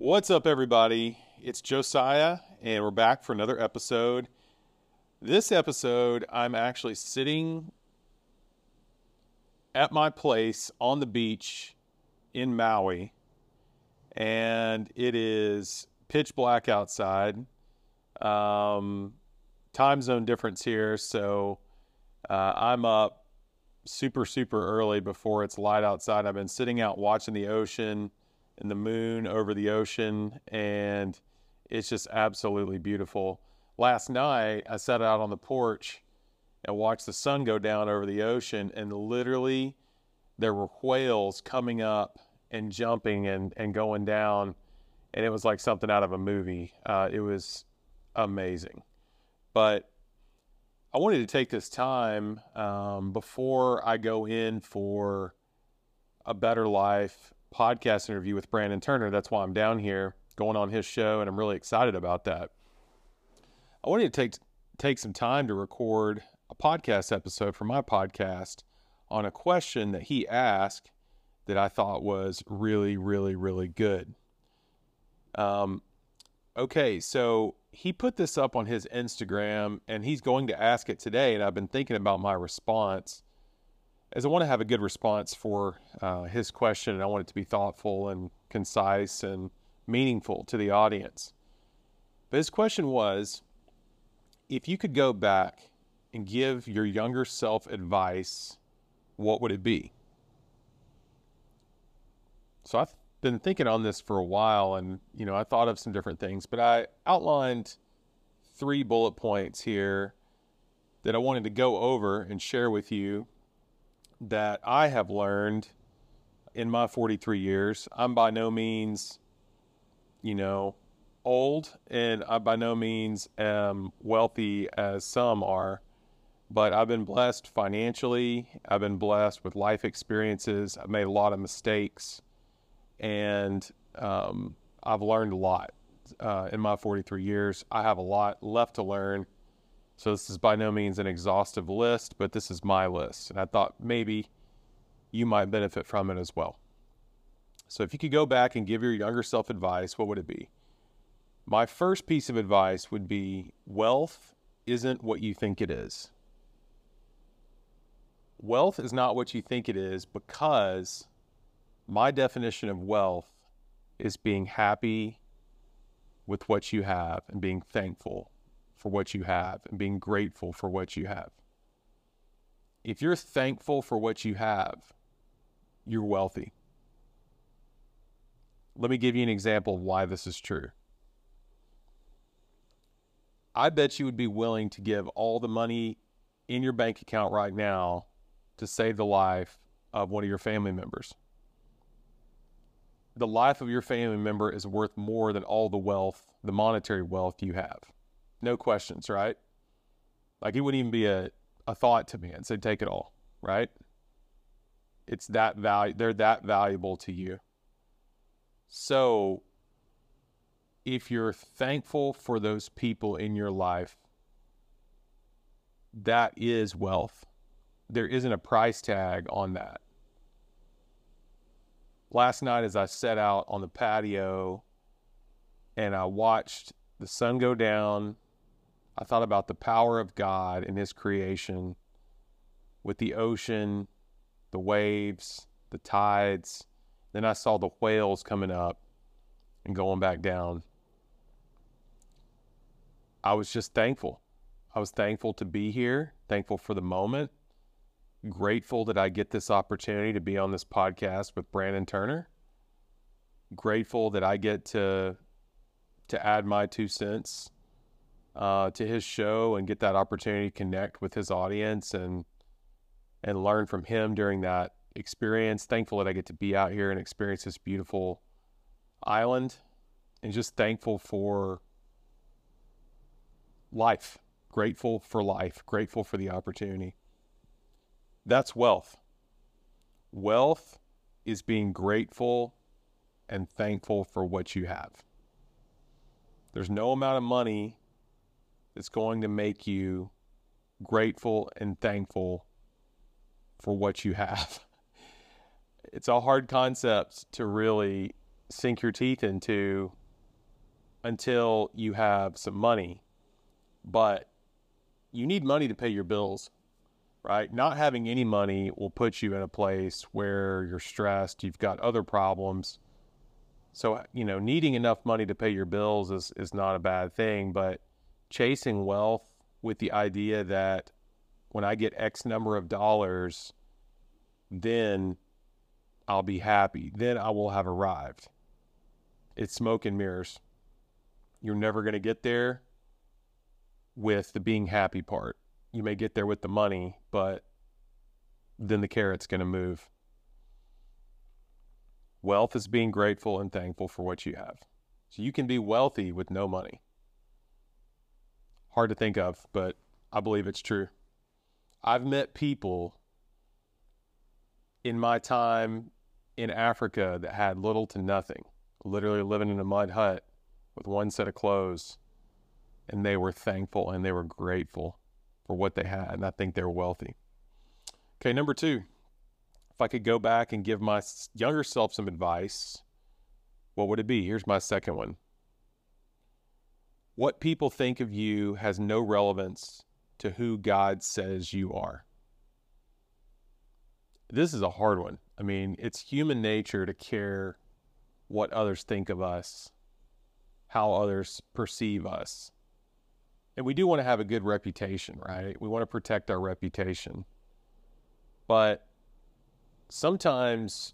What's up, everybody? It's Josiah, and we're back for another episode. This episode, I'm actually sitting at my place on the beach in Maui, and it is pitch black outside. Time zone difference here, so I'm up super early before it's light outside. I've been sitting out watching the ocean and the moon over the ocean, and it's just absolutely beautiful. Last night, I sat out on the porch and watched the sun go down over the ocean, and literally there were whales coming up and jumping and going down, and it was like something out of a movie. It was amazing. But I wanted to take this time before I go in for a Better Life podcast interview with Brandon Turner. That's why I'm down here going on his show, and I'm really excited about that. I wanted to take some time to record a podcast episode for my podcast on a question that he asked that I thought was really good. Okay, so he put this up on his Instagram, and he's going to ask it today, and I've been thinking about my response, as I want to have a good response for his question, and I want it to be thoughtful and concise and meaningful to the audience. But his question was, if you could go back and give your younger self advice, what would it be? So I've been thinking on this for a while, and I thought of some different things, but I outlined 3 bullet points here that I wanted to go over and share with you that I have learned in my 43 years. I'm by no means, old, and I by no means am wealthy as some are, but I've been blessed financially. I've been blessed with life experiences. I've made a lot of mistakes, and I've learned a lot in my 43 years. I have a lot left to learn. So this is by no means an exhaustive list, but this is my list. And I thought maybe you might benefit from it as well. So if you could go back and give your younger self advice, what would it be? My first piece of advice would be, wealth isn't what you think it is. Wealth is not what you think it is, because my definition of wealth is being happy with what you have and being thankful for what you have and being grateful for what you have. If you're thankful for what you have, you're wealthy. Let me give you an example of why this is true. I bet you would be willing to give all the money in your bank account right now to save the life of one of your family members. The life of your family member is worth more than all the wealth, the monetary wealth you have. No questions, right? Like, it wouldn't even be a thought to me. I'd say take it all, right? It's that value. They're that valuable to you. So if you're thankful for those people in your life, that is wealth. There isn't a price tag on that. Last night, as I sat out on the patio and I watched the sun go down, I thought about the power of God in His creation, with the ocean, the waves, the tides. Then I saw the whales coming up and going back down. I was just thankful. I was thankful to be here, thankful for the moment, grateful that I get this opportunity to be on this podcast with Brandon Turner, grateful that I get to add my 2 cents to his show and get that opportunity to connect with his audience and learn from him during that experience. Thankful that I get to be out here and experience this beautiful island, and just thankful for life, grateful for life, grateful for the opportunity. That's wealth. Wealth is being grateful and thankful for what you have. There's no amount of money that's going to make you grateful and thankful for what you have. It's a hard concept to really sink your teeth into until you have some money. But you need money to pay your bills, right? Not having any money will put you in a place where you're stressed, you've got other problems. So, needing enough money to pay your bills is not a bad thing, but chasing wealth with the idea that when I get X number of dollars, then I'll be happy. Then I will have arrived. It's smoke and mirrors. You're never going to get there with the being happy part. You may get there with the money, but then the carrot's going to move. Wealth is being grateful and thankful for what you have. So you can be wealthy with no money. Hard to think of, but I believe it's true. I've met people in my time in Africa that had little to nothing, literally living in a mud hut with one set of clothes, and they were thankful and they were grateful for what they had, and I think they were wealthy. Okay, number 2, if I could go back and give my younger self some advice, what would it be? Here's my second one. What people think of you has no relevance to who God says you are. This is a hard one. I mean, it's human nature to care what others think of us, how others perceive us. And we do want to have a good reputation, right? We want to protect our reputation. But sometimes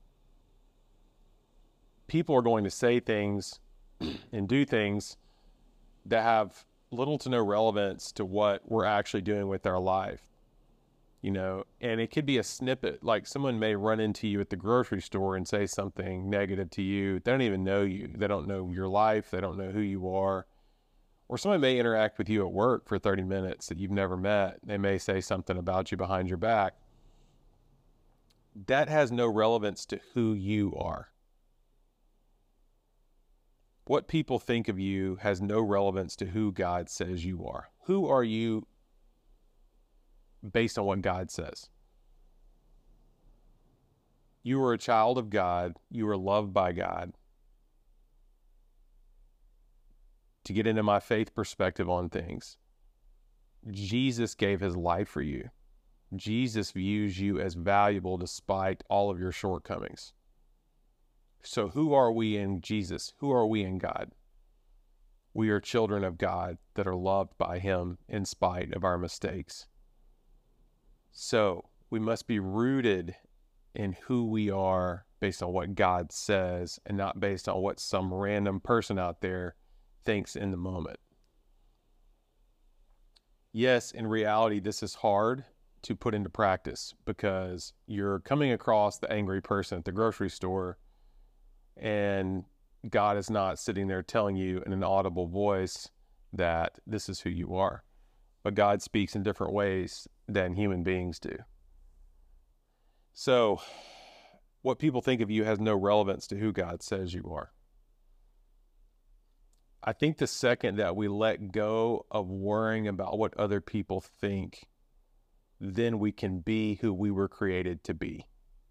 people are going to say things and do things that have little to no relevance to what we're actually doing with our life. And it could be a snippet, like someone may run into you at the grocery store and say something negative to you. They don't even know you. They don't know your life. They don't know who you are. Or someone may interact with you at work for 30 minutes that you've never met. They may say something about you behind your back. That has no relevance to who you are. What people think of you has no relevance to who God says you are. Who are you based on what God says? You are a child of God. You are loved by God. To get into my faith perspective on things, Jesus gave his life for you. Jesus views you as valuable despite all of your shortcomings. So who are we in Jesus? Who are we in God? We are children of God that are loved by him in spite of our mistakes. So we must be rooted in who we are based on what God says and not based on what some random person out there thinks in the moment. Yes, in reality, this is hard to put into practice because you're coming across the angry person at the grocery store and God is not sitting there telling you in an audible voice that this is who you are. But God speaks in different ways than human beings do. So, what people think of you has no relevance to who God says you are. I think the second that we let go of worrying about what other people think, then we can be who we were created to be.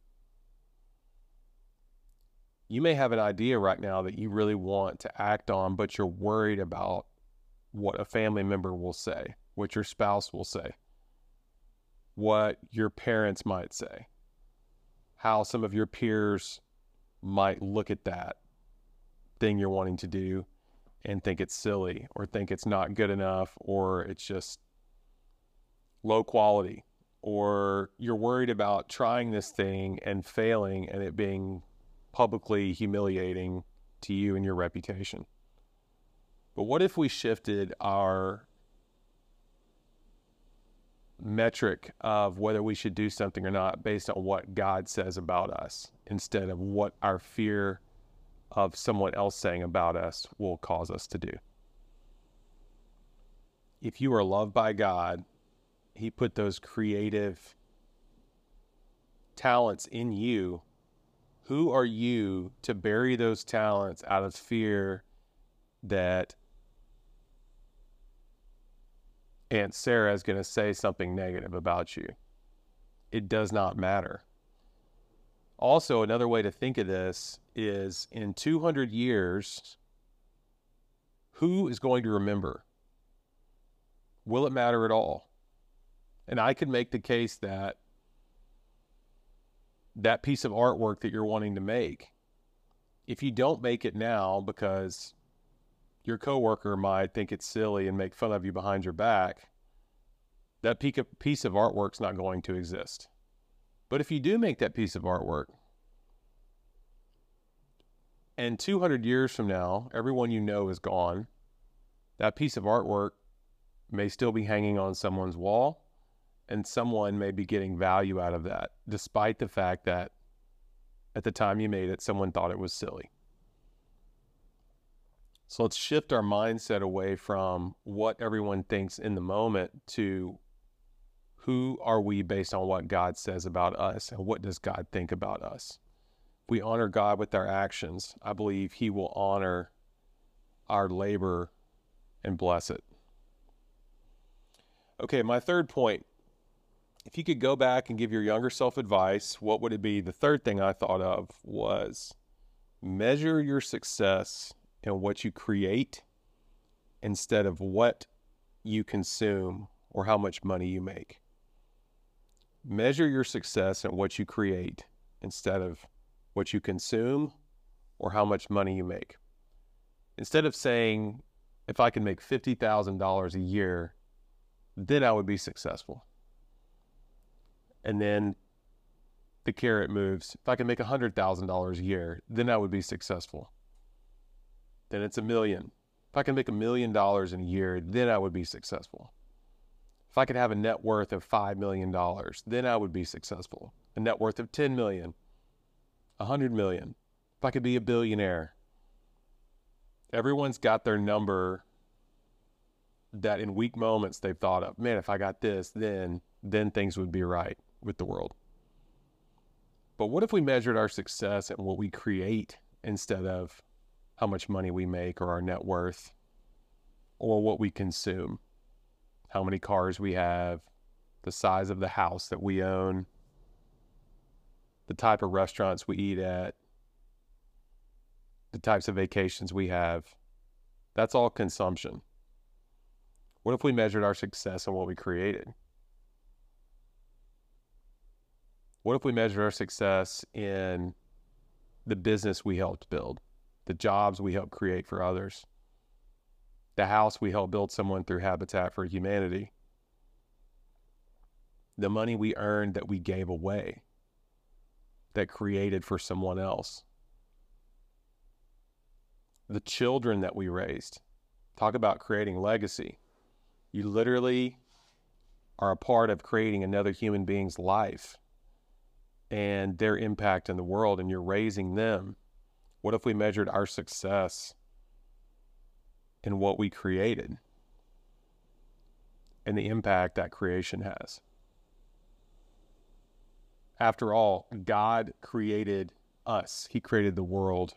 You may have an idea right now that you really want to act on, but you're worried about what a family member will say, what your spouse will say, what your parents might say, how some of your peers might look at that thing you're wanting to do and think it's silly or think it's not good enough or it's just low quality, or you're worried about trying this thing and failing and it being publicly humiliating to you and your reputation. But what if we shifted our metric of whether we should do something or not based on what God says about us instead of what our fear of someone else saying about us will cause us to do? If you are loved by God, he put those creative talents in you. Who are you to bury those talents out of fear that Aunt Sarah is going to say something negative about you? It does not matter. Also, another way to think of this is in 200 years, who is going to remember? Will it matter at all? And I could make the case that that piece of artwork that you're wanting to make, if you don't make it now because your coworker might think it's silly and make fun of you behind your back, that piece of artwork's not going to exist. But if you do make that piece of artwork, and 200 years from now, everyone you know is gone, that piece of artwork may still be hanging on someone's wall, and someone may be getting value out of that, despite the fact that at the time you made it, someone thought it was silly. So let's shift our mindset away from what everyone thinks in the moment to who are we based on what God says about us, and what does God think about us? If we honor God with our actions, I believe He will honor our labor and bless it. Okay, my third point. If you could go back and give your younger self advice, what would it be? The third thing I thought of was measure your success in what you create instead of what you consume or how much money you make. Measure your success in what you create instead of what you consume or how much money you make. Instead of saying, if I can make $50,000 a year, then I would be successful. And then the carrot moves. If I can make $100,000 a year, then I would be successful. Then it's $1 million. If I can make $1 million in a year, then I would be successful. If I could have a net worth of $5 million, then I would be successful. A net worth of $10 million, $100 million. If I could be a billionaire. Everyone's got their number that in weak moments they've thought of, man, if I got this, then things would be right with the world. But what if we measured our success in what we create instead of how much money we make or our net worth or what we consume? How many cars we have, the size of the house that we own, the type of restaurants we eat at, the types of vacations we have. That's all consumption. What if we measured our success in what we created? What if we measured our success in the business we helped build, the jobs we helped create for others, the house we helped build someone through Habitat for Humanity, the money we earned that we gave away, that created for someone else, the children that we raised? Talk about creating legacy. You literally are a part of creating another human being's life and their impact in the world, and you're raising them. What if we measured our success in what we created and the impact that creation has? After all, God created us. He created the world.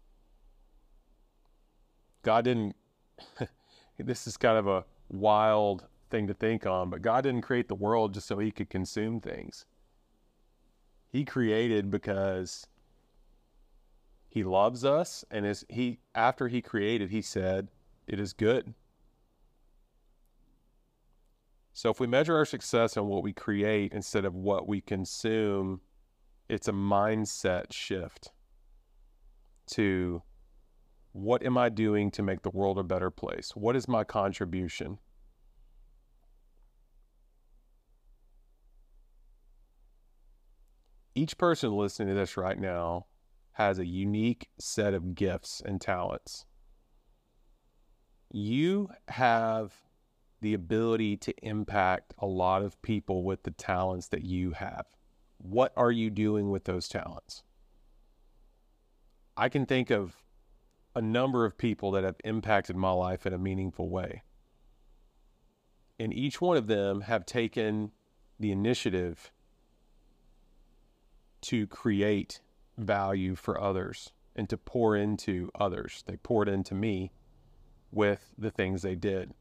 God didn't, this is kind of a wild thing to think on, but God didn't create the world just so He could consume things. He created because He loves us, and after He created, He said, it is good. So if we measure our success on what we create instead of what we consume, it's a mindset shift to what am I doing to make the world a better place? What is my contribution? Each person listening to this right now has a unique set of gifts and talents. You have the ability to impact a lot of people with the talents that you have. What are you doing with those talents? I can think of a number of people that have impacted my life in a meaningful way. And each one of them have taken the initiative to create value for others and to pour into others. They poured into me with the things they did.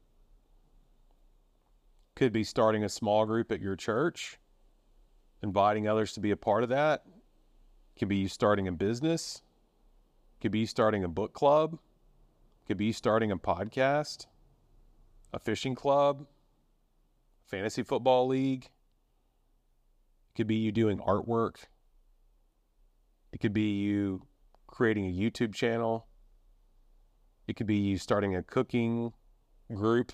Could be starting a small group at your church, inviting others to be a part of that. Could be you starting a business. Could be starting a book club. Could be starting a podcast, a fishing club, fantasy football league. It could be you doing artwork. It could be you creating a YouTube channel. It could be you starting a cooking group.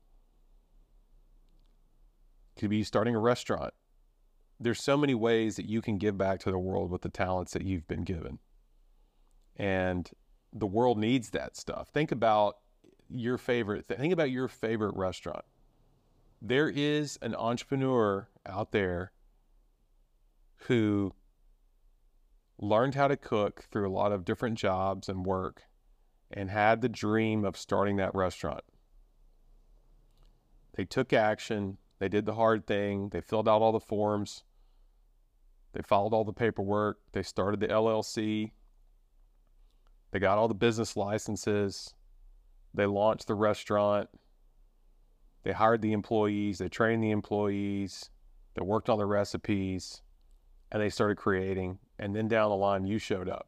It could be you starting a restaurant. There's so many ways that you can give back to the world with the talents that you've been given. And the world needs that stuff. Think about your favorite restaurant. There is an entrepreneur out there who learned how to cook through a lot of different jobs and work and had the dream of starting that restaurant. They took action. They did the hard thing. They filled out all the forms. They followed all the paperwork. They started the LLC. They got all the business licenses. They launched the restaurant. They hired the employees. They trained the employees. They worked on the recipes. And they started creating. And then down the line, you showed up.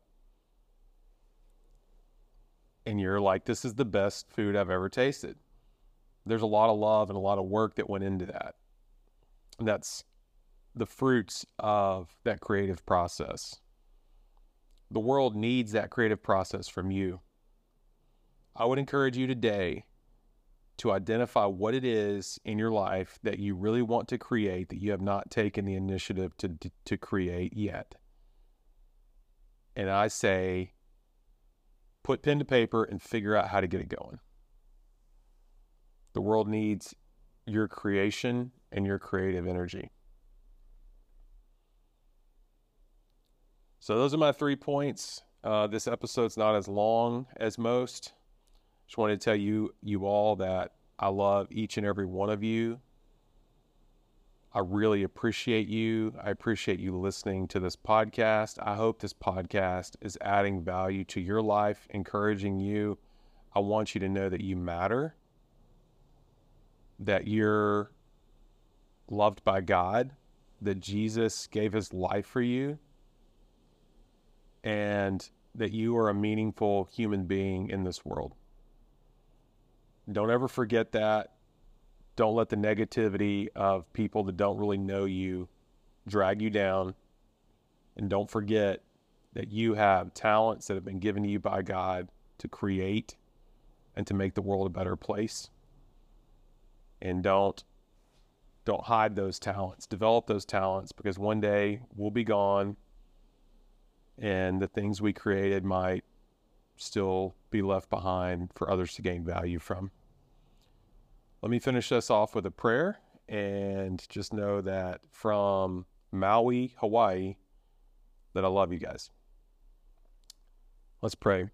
And you're like, this is the best food I've ever tasted. There's a lot of love and a lot of work that went into that. And that's the fruits of that creative process. The world needs that creative process from you. I would encourage you today to identify what it is in your life that you really want to create that you have not taken the initiative to create yet. And I say, put pen to paper and figure out how to get it going. The world needs your creation and your creative energy. So those are my 3 points. This episode's not as long as most. Just wanted to tell you all that I love each and every one of you. I really appreciate you. I appreciate you listening to this podcast. I hope this podcast is adding value to your life, encouraging you. I want you to know that you matter, that you're loved by God, that Jesus gave his life for you, and that you are a meaningful human being in this world. Don't ever forget that. Don't let the negativity of people that don't really know you drag you down. And don't forget that you have talents that have been given to you by God to create and to make the world a better place. And don't hide those talents. Develop those talents, because one day we'll be gone and the things we created might still be left behind for others to gain value from. Let me finish us off with a prayer, and just know that from Maui, Hawaii, that I love you guys. Let's pray.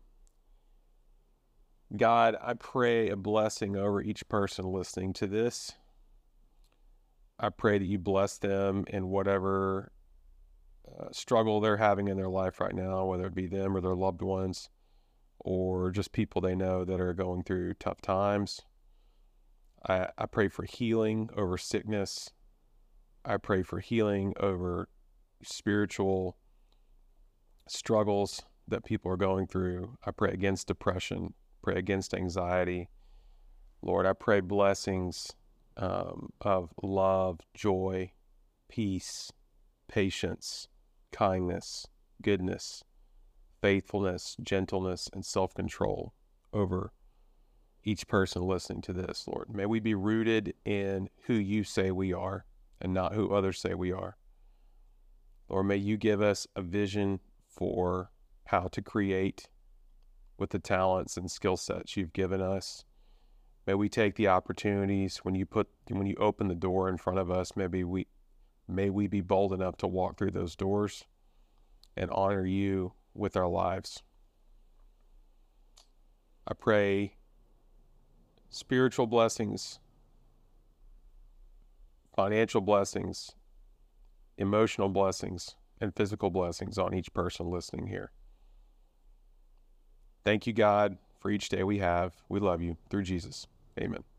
God, I pray a blessing over each person listening to this. I pray that you bless them in whatever struggle they're having in their life right now, whether it be them or their loved ones, or just people they know that are going through tough times. I pray for healing over sickness. I pray for healing over spiritual struggles that people are going through. I pray against depression, pray against anxiety. Lord, I pray blessings of love, joy, peace, patience, kindness, goodness, faithfulness, gentleness, and self-control over each person listening to this, Lord. May we be rooted in who you say we are and not who others say we are. Lord, may you give us a vision for how to create with the talents and skill sets you've given us. May we take the opportunities when you open the door in front of us. May we be bold enough to walk through those doors and honor you with our lives. I pray spiritual blessings, financial blessings, emotional blessings, and physical blessings on each person listening here. Thank you, God, for each day we have. We love you through Jesus. Amen.